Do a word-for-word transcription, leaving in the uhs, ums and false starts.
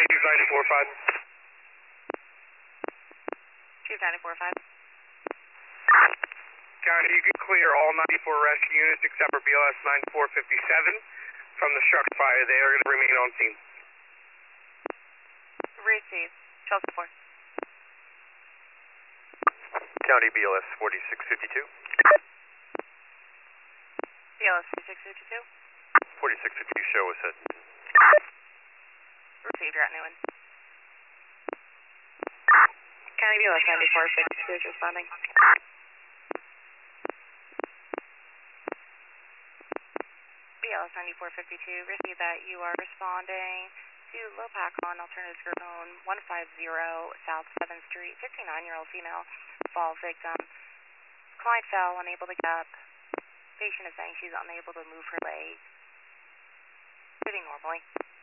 Chief ninety-four five. Chief ninety-four five. County, you can clear all ninety-four rescue units except for B L S ninety-four fifty-seven from the structure fire. They are going to remain on scene. Receive. Chelsea four. County B L S forty-six fifty-two. B L S forty-six fifty-two. forty-six fifty-two, show us it. Received, you're at Newman. County B L S ninety-four fifty-two is responding. B L S ninety-four fifty-two, receive that you are responding to Lopac on alternative group zone one fifty South seventh Street, fifty-nine-year-old female, fall victim. Client fell, unable to get up. Patient is saying she's unable to move her leg. Breathing normally.